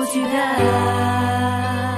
тебя.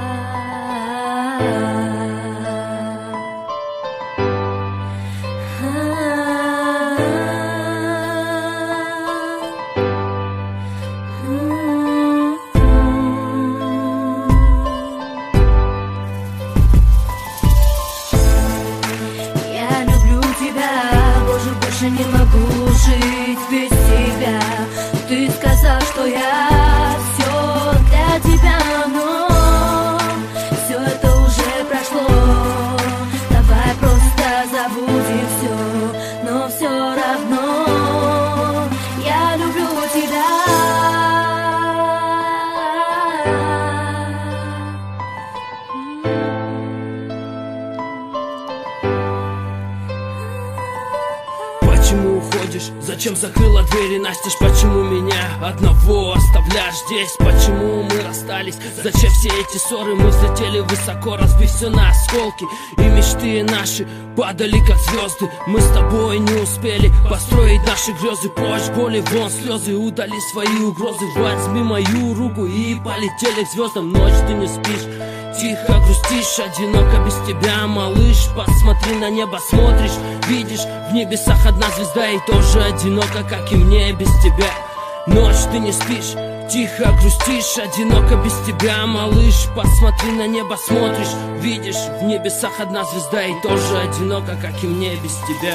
Я люблю тебя, боже, больше не могу жить без тебя. Ты сказал, что я все для тебя, но все это уже прошло. Давай просто забудем все, но все равно я люблю тебя. Почему уходишь? Зачем закрыла двери настежь? Почему меня одного оставляешь здесь? Почему мы расстались? Зачем все эти ссоры? Мы взлетели высоко, разбив все на осколки. И мечты наши падали как звезды. Мы с тобой не успели построить наши грезы. Прочь боли, вон слезы, удали свои угрозы. Возьми мою руку и полетели к звездам. Ночь ты не спишь, тихо грустишь, одиноко без тебя, малыш. Посмотри на небо, смотришь, видишь, в небесах одна звезда, и тоже одиноко, как и мне без тебя. Ночь ты не спишь, тихо грустишь, одиноко без тебя, малыш. Посмотри на небо, смотришь, видишь, в небесах одна звезда, и тоже одиноко, как и мне без тебя.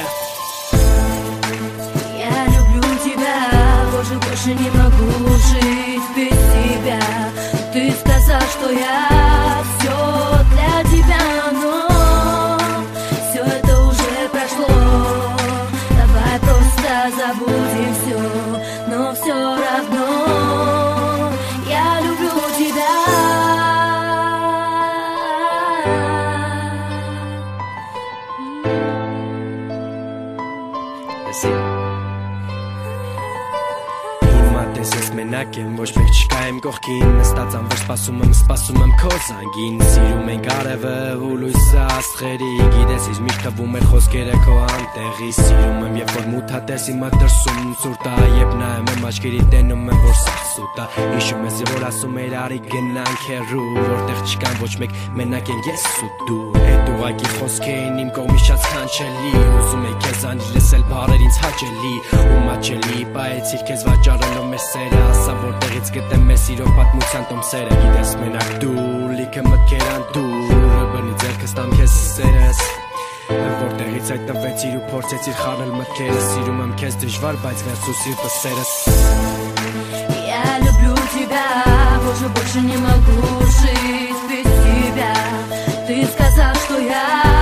Я люблю тебя, боже, больше не могу жить без тебя. Ты сказал, что я все для тебя, но все это уже прошло. Давай просто забудем все, но все равно я люблю тебя. Ես մենակ եմ, ոչ մեկ չկա իմ կողքին, նստած անվեր սպասում եմ քո զանգին, սիրում ենք արևը ու լույսը աստղերի, գիտես ինձ միշտ թվում էր խոսքերը քո անտեղի, սիրում եմ երբ որ մութատես իմը դրսում սուրտ է, երբ նայում եմ աչքերի տենում եմ որ սախսուտ է, հիշում ես որ ասում էր արի գնանք հեռու, որտեղ չկան ոչ մեկ, մենակ ենք ես ու դու, այդ ուղղակի խոսքերն իմ կողմից շատ սքանչելի, ուզում եմ քեզ անջի լսել բառեր ինձ հաճելի, ու մաչելի, պայեցիր քեզ վաճառելով մեր սերը, ասա որտեղից գտեմ մեր սիրո պատմության տոմսերը, գիտես մենակ դու, լիքը մտքեր անդուր, բնի ձեռքս տամ քեզ սերս, որտեղից հայտնվեցիր ու փորձեցիր խառնել մտքերս, սիրում եմ քեզ դժվար, բայց վերցու սիրտը սերս. Я люблю тебя, боже, больше не могу жить без тебя. Ты сказал, что я